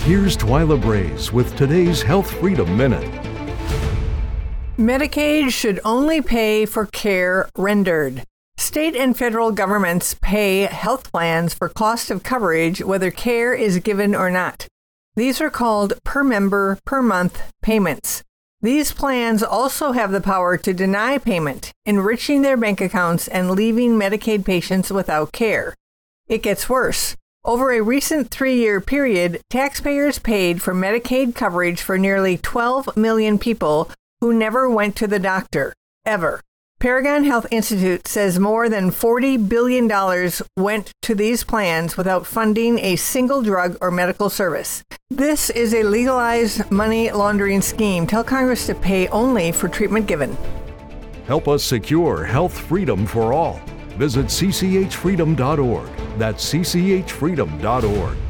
Here's Twyla Braze with today's Health Freedom Minute. Medicaid should only pay for care rendered. State and federal governments pay health plans for cost of coverage whether care is given or not. These are called per member per month payments. These plans also have the power to deny payment, enriching their bank accounts and leaving Medicaid patients without care. It gets worse. Over a recent 3-year period, taxpayers paid for Medicaid coverage for nearly 12 million people who never went to the doctor, ever. Paragon Health Institute says more than $40 billion went to these plans without funding a single drug or medical service. This is a legalized money laundering scheme. Tell Congress to pay only for treatment given. Help us secure health freedom for all. Visit cchfreedom.org. That's cchfreedom.org.